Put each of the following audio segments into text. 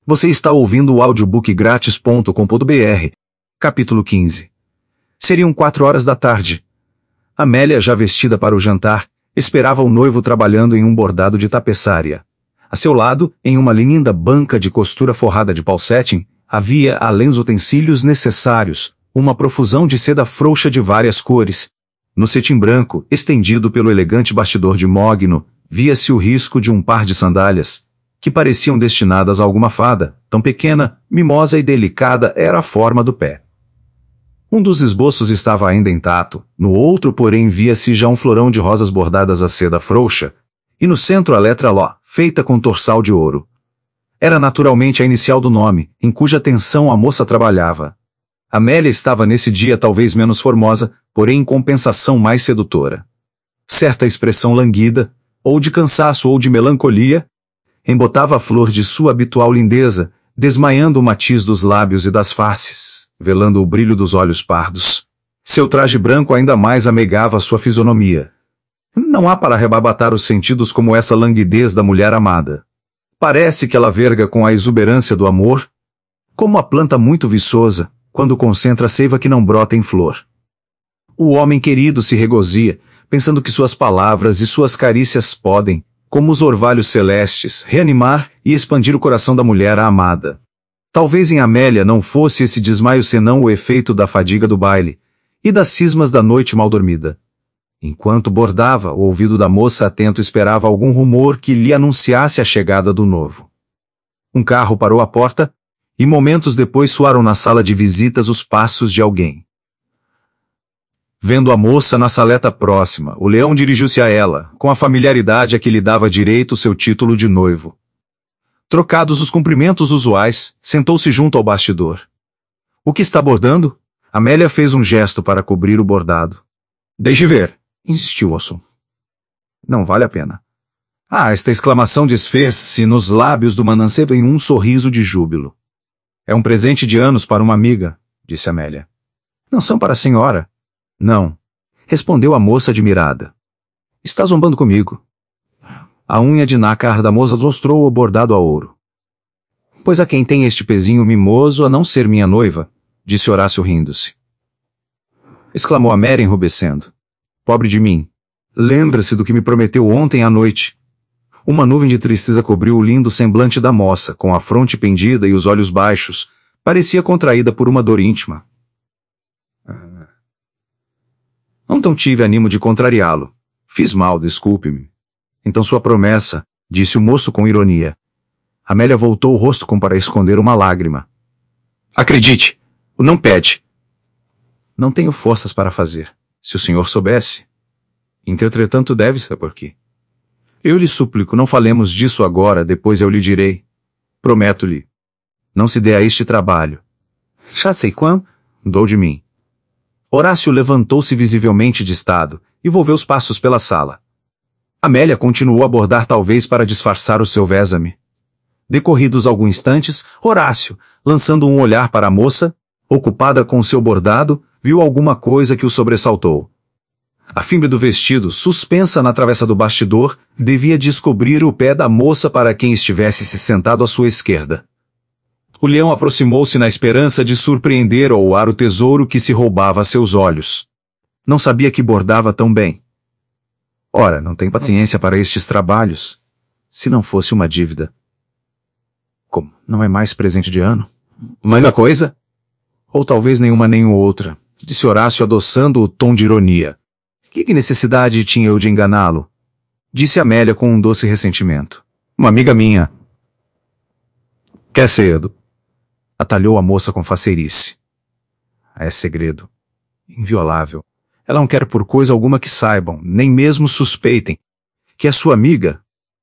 Você está ouvindo o audiobookgratis.com.br. Capítulo 15. Seriam 4 horas da tarde. Amélia, já vestida para o jantar, esperava o noivo trabalhando em um bordado de tapeçaria. A seu lado, em uma linda banca de costura forrada de pau-setting, havia, além dos utensílios necessários, uma profusão de seda frouxa de várias cores. No cetim branco, estendido pelo elegante bastidor de mogno, via-se o risco de um par de sandálias, que pareciam destinadas a alguma fada, tão pequena, mimosa e delicada era a forma do pé. Um dos esboços estava ainda intacto, no outro, porém, via-se já um florão de rosas bordadas a seda frouxa, e no centro a letra Ló, feita com torçal de ouro. Era naturalmente a inicial do nome, em cuja tensão a moça trabalhava. Amélia estava nesse dia talvez menos formosa, porém em compensação mais sedutora. Certa expressão languida, ou de cansaço ou de melancolia, embotava a flor de sua habitual lindeza, desmaiando o matiz dos lábios e das faces, velando o brilho dos olhos pardos. Seu traje branco ainda mais ameigava sua fisionomia. Não há para arrebatar os sentidos como essa languidez da mulher amada. Parece que ela verga com a exuberância do amor, como a planta muito viçosa, quando concentra a seiva que não brota em flor. O homem querido se regozia, pensando que suas palavras e suas carícias podem, como os orvalhos celestes, reanimar e expandir o coração da mulher amada. Talvez em Amélia não fosse esse desmaio senão o efeito da fadiga do baile e das cismas da noite mal dormida. Enquanto bordava, o ouvido da moça atento esperava algum rumor que lhe anunciasse a chegada do noivo. Um carro parou à porta, e momentos depois soaram na sala de visitas os passos de alguém. Vendo a moça na saleta próxima, o leão dirigiu-se a ela, com a familiaridade a que lhe dava direito o seu título de noivo. Trocados os cumprimentos usuais, sentou-se junto ao bastidor. "O que está bordando?" Amélia fez um gesto para cobrir o bordado. "Deixe ver", insistiu Watson. "Não vale a pena." Esta exclamação desfez-se nos lábios do mancebo em um sorriso de júbilo. "É um presente de anos para uma amiga", disse Amélia. "Não são para a senhora." "Não", respondeu a moça admirada. "Está zombando comigo." A unha de nácar da moça mostrou o bordado a ouro. "Pois a quem tem este pezinho mimoso a não ser minha noiva", disse Horácio rindo-se. Exclamou Amélia enrubescendo. "Pobre de mim. Lembra-se do que me prometeu ontem à noite." Uma nuvem de tristeza cobriu o lindo semblante da moça, com a fronte pendida e os olhos baixos. Parecia contraída por uma dor íntima. "Então tive ânimo de contrariá-lo. Fiz mal, desculpe-me." "Então sua promessa", disse o moço com ironia. Amélia voltou o rosto como para esconder uma lágrima. "Acredite, o não pede." "Não tenho forças para fazer. Se o senhor soubesse." "Entretanto deve saber por quê." "Eu lhe suplico, não falemos disso agora, depois eu lhe direi." "Prometo-lhe." "Não se dê a este trabalho." "Já sei quão, dou de mim." Horácio levantou-se visivelmente de estado, e volveu os passos pela sala. Amélia continuou a bordar talvez para disfarçar o seu vésame. Decorridos alguns instantes, Horácio, lançando um olhar para a moça, ocupada com seu bordado, viu alguma coisa que o sobressaltou. A fimbre do vestido, suspensa na travessa do bastidor, devia descobrir o pé da moça para quem estivesse se sentado à sua esquerda. O leão aproximou-se na esperança de surpreender ao ar o tesouro que se roubava a seus olhos. Não sabia que bordava tão bem. Ora, não tem paciência para estes trabalhos. Se não fosse uma dívida. Como? Não é mais presente de ano? Uma coisa? Ou talvez nenhuma nem outra, disse Horácio adoçando o tom de ironia. Que necessidade tinha eu de enganá-lo? Disse Amélia com um doce ressentimento. Uma amiga minha. Quer cedo? Atalhou a moça com faceirice. É segredo. Inviolável. Ela não quer por coisa alguma que saibam, nem mesmo suspeitem. Que é sua amiga.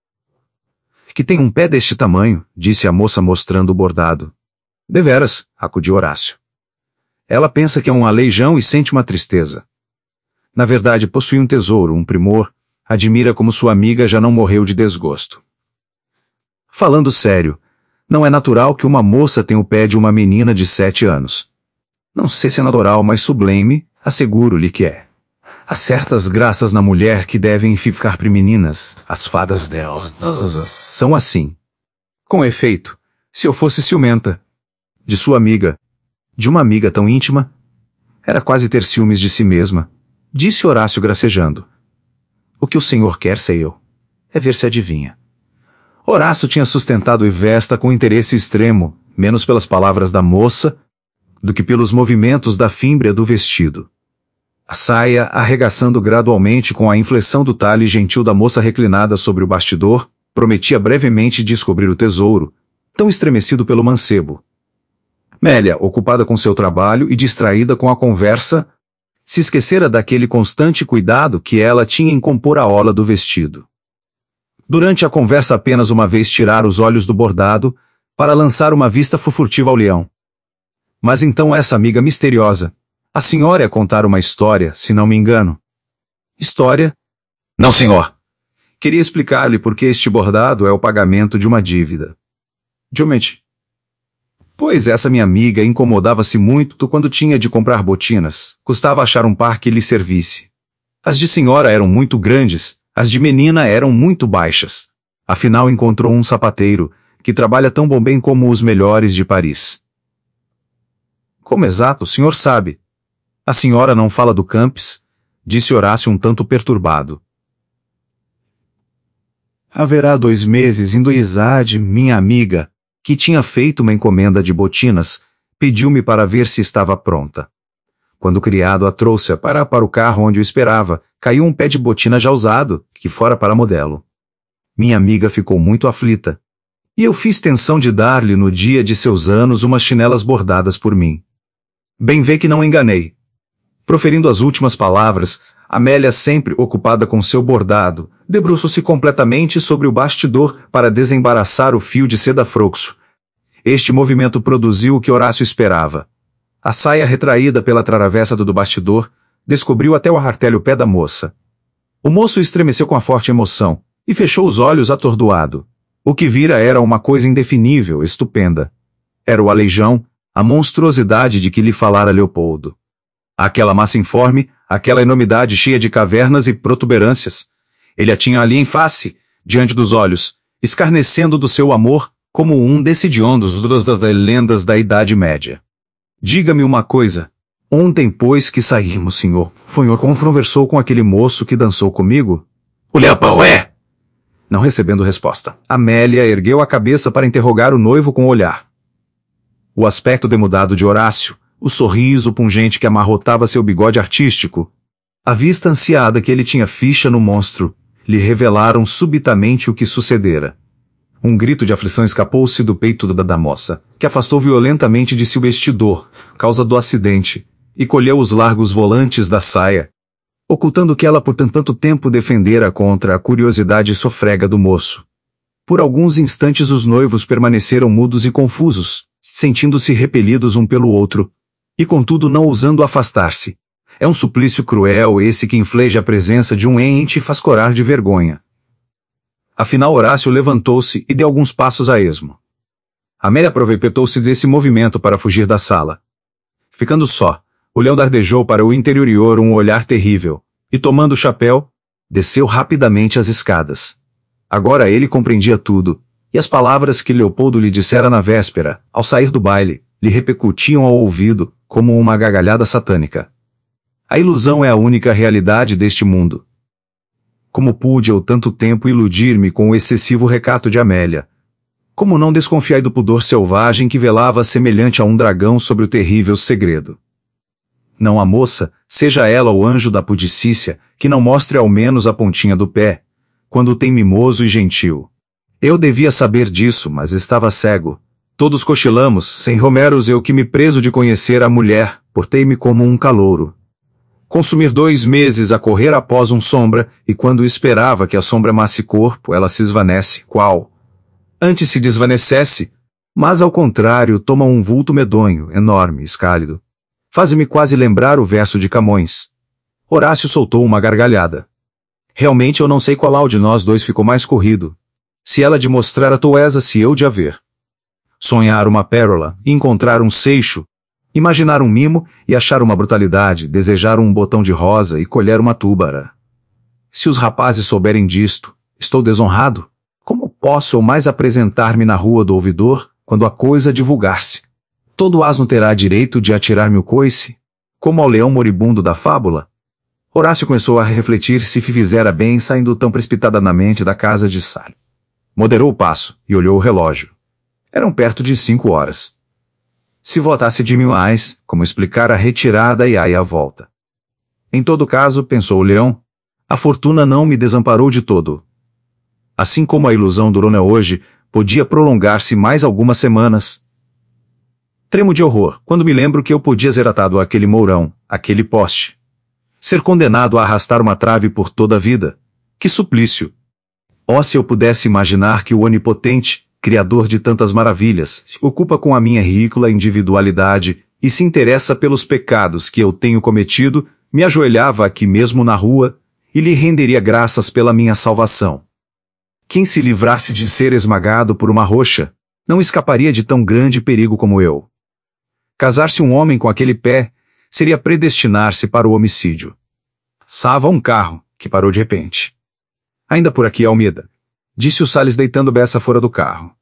Que tem um pé deste tamanho, disse a moça mostrando o bordado. Deveras, acudiu Horácio. Ela pensa que é um aleijão e sente uma tristeza. Na verdade, possui um tesouro, um primor. Admira como sua amiga já não morreu de desgosto. Falando sério, não é natural que uma moça tenha o pé de uma menina de 7 anos. Não sei se é natural, mas sublime, asseguro-lhe que é. Há certas graças na mulher que devem ficar femininas. As fadas delas são assim. Com efeito, Se eu fosse ciumenta. De sua amiga. De uma amiga tão íntima? Era quase ter ciúmes de si mesma. Disse Horácio gracejando. O que o senhor quer, sei eu. É ver se adivinha. Horácio tinha sustentado Ivesta com interesse extremo, menos pelas palavras da moça, do que pelos movimentos da fímbria do vestido. A saia, arregaçando gradualmente com a inflexão do talhe gentil da moça reclinada sobre o bastidor, prometia brevemente descobrir o tesouro, tão estremecido pelo mancebo. Mélia, ocupada com seu trabalho e distraída com a conversa, se esquecera daquele constante cuidado que ela tinha em compor a orla do vestido. Durante a conversa apenas uma vez tirara os olhos do bordado, para lançar uma vista furtiva ao leão. Mas então essa amiga misteriosa, a senhora ia contar uma história, se não me engano. História? Não, senhor. Queria explicar-lhe por que este bordado é o pagamento de uma dívida. Realmente. Pois essa minha amiga incomodava-se muito quando tinha de comprar botinas, custava achar um par que lhe servisse. As de senhora eram muito grandes, as de menina eram muito baixas. Afinal encontrou um sapateiro, que trabalha tão bem como os melhores de Paris. Como exato, o senhor sabe? A senhora não fala do Campes? Disse Horácio um tanto perturbado. Haverá 2 meses indo Izade, minha amiga, que tinha feito uma encomenda de botinas, pediu-me para ver se estava pronta. Quando o criado a trouxe para o carro onde o esperava, caiu um pé de botina já usado, que fora para modelo. Minha amiga ficou muito aflita. E eu fiz tensão de dar-lhe no dia de seus anos umas chinelas bordadas por mim. Bem vê que não enganei. Proferindo as últimas palavras, Amélia, sempre ocupada com seu bordado, debruçou-se completamente sobre o bastidor para desembaraçar o fio de seda frouxo. Este movimento produziu o que Horácio esperava. A saia retraída pela travessa do bastidor descobriu até o artelho o pé da moça. O moço estremeceu com a forte emoção e fechou os olhos atordoado. O que vira era uma coisa indefinível, estupenda. Era o aleijão, a monstruosidade de que lhe falara Leopoldo. Aquela massa informe, aquela enormidade cheia de cavernas e protuberâncias. Ele a tinha ali em face, diante dos olhos, escarnecendo do seu amor, como um decidiondos das lendas da Idade Média. Diga-me uma coisa. Ontem, pois que saímos, senhor conversou com aquele moço que dançou comigo? O Leopão é! Não recebendo resposta, Amélia ergueu a cabeça para interrogar o noivo com o olhar. O aspecto demudado de Horácio, o sorriso pungente que amarrotava seu bigode artístico, a vista ansiada que ele tinha fixa no monstro, lhe revelaram subitamente o que sucedera. Um grito de aflição escapou-se do peito da moça, que afastou violentamente de si o vestidor, causa do acidente, e colheu os largos volantes da saia, ocultando que ela por tanto tempo defendera contra a curiosidade sofrega do moço. Por alguns instantes os noivos permaneceram mudos e confusos, sentindo-se repelidos um pelo outro, e contudo não ousando afastar-se. É um suplício cruel esse que inflige a presença de um ente e faz corar de vergonha. Afinal Horácio levantou-se e deu alguns passos a esmo. Amélia aproveitou-se desse movimento para fugir da sala. Ficando só, o leão dardejou para o interior um olhar terrível, e tomando o chapéu, desceu rapidamente as escadas. Agora ele compreendia tudo, e as palavras que Leopoldo lhe dissera na véspera, ao sair do baile, lhe repercutiam ao ouvido, como uma gargalhada satânica. A ilusão é a única realidade deste mundo. Como pude eu tanto tempo iludir-me com o excessivo recato de Amélia? Como não desconfiai do pudor selvagem que velava semelhante a um dragão sobre o terrível segredo? Não a moça, seja ela o anjo da pudicícia, que não mostre ao menos a pontinha do pé, quando tem mimoso e gentil. Eu devia saber disso, mas estava cego. Todos cochilamos, sem Romeros eu que me preso de conhecer a mulher, portei-me como um calouro. Consumir 2 meses a correr após um sombra, e quando esperava que a sombra amasse corpo, ela se esvanece, qual? Antes se desvanecesse, mas ao contrário toma um vulto medonho, enorme, escálido. Faz-me quase lembrar o verso de Camões. Horácio soltou uma gargalhada. Realmente eu não sei qual de nós dois ficou mais corrido. Se ela de mostrar a toesa, se eu de a ver. Sonhar uma pérola, encontrar um seixo, imaginar um mimo e achar uma brutalidade, desejar um botão de rosa e colher uma túbara. Se os rapazes souberem disto, estou desonrado? Como posso eu mais apresentar-me na rua do ouvidor, quando a coisa divulgar-se. Todo asno terá direito de atirar-me o coice, como ao leão moribundo da fábula. Horácio começou a refletir se fizera bem saindo tão precipitadamente da casa de Sally. Moderou o passo e olhou o relógio. Eram perto de 5 horas. Se votasse de R$1.000, como explicar a retirada e aí a volta? Em todo caso, pensou o leão, a fortuna não me desamparou de todo. Assim como a ilusão durou hoje, podia prolongar-se mais algumas semanas. Tremo de horror, quando me lembro que eu podia ser atado àquele mourão, àquele poste. Ser condenado a arrastar uma trave por toda a vida. Que suplício! Oh, se eu pudesse imaginar que o onipotente, criador de tantas maravilhas, se ocupa com a minha ridícula individualidade e se interessa pelos pecados que eu tenho cometido, me ajoelhava aqui mesmo na rua e lhe renderia graças pela minha salvação. Quem se livrasse de ser esmagado por uma rocha, não escaparia de tão grande perigo como eu. Casar-se um homem com aquele pé seria predestinar-se para o homicídio. Sava um carro, que parou de repente. Ainda por aqui, Almeida, disse o Salles deitando Bessa fora do carro.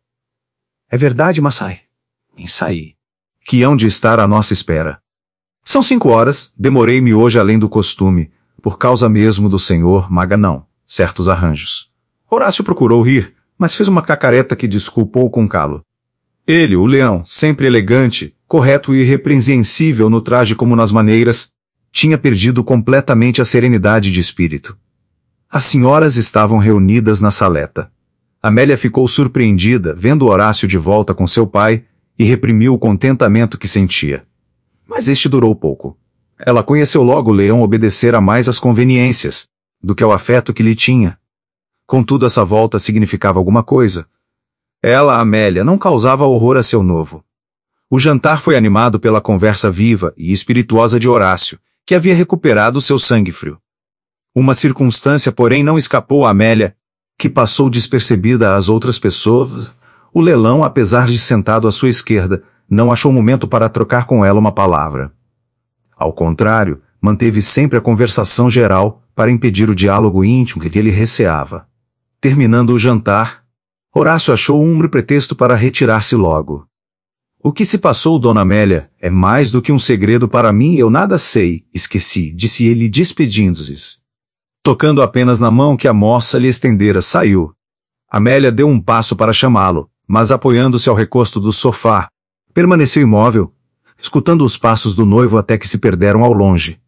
É verdade, Massai. Saí. Que hão de estar à nossa espera. São 5 horas, demorei-me hoje além do costume, por causa mesmo do senhor Maganão, certos arranjos. Horácio procurou rir, mas fez uma cacareta que desculpou com calo. Ele, o leão, sempre elegante, correto e irrepreensível no traje como nas maneiras, tinha perdido completamente a serenidade de espírito. As senhoras estavam reunidas na saleta. Amélia ficou surpreendida, vendo Horácio de volta com seu pai, e reprimiu o contentamento que sentia. Mas este durou pouco. Ela conheceu logo o leão obedecer a mais às conveniências, do que ao afeto que lhe tinha. Contudo, essa volta significava alguma coisa. Ela, Amélia, não causava horror a seu novo. O jantar foi animado pela conversa viva e espirituosa de Horácio, que havia recuperado seu sangue frio. Uma circunstância, porém, não escapou a Amélia, que passou despercebida às outras pessoas. O leão, apesar de sentado à sua esquerda, não achou momento para trocar com ela uma palavra. Ao contrário, manteve sempre a conversação geral para impedir o diálogo íntimo que ele receava. Terminando o jantar, Horácio achou um pretexto para retirar-se logo. O que se passou, Dona Amélia, é mais do que um segredo para mim, eu nada sei, esqueci, disse ele despedindo-se. Tocando apenas na mão que a moça lhe estendera, saiu. Amélia deu um passo para chamá-lo, mas apoiando-se ao recosto do sofá, permaneceu imóvel, escutando os passos do noivo até que se perderam ao longe.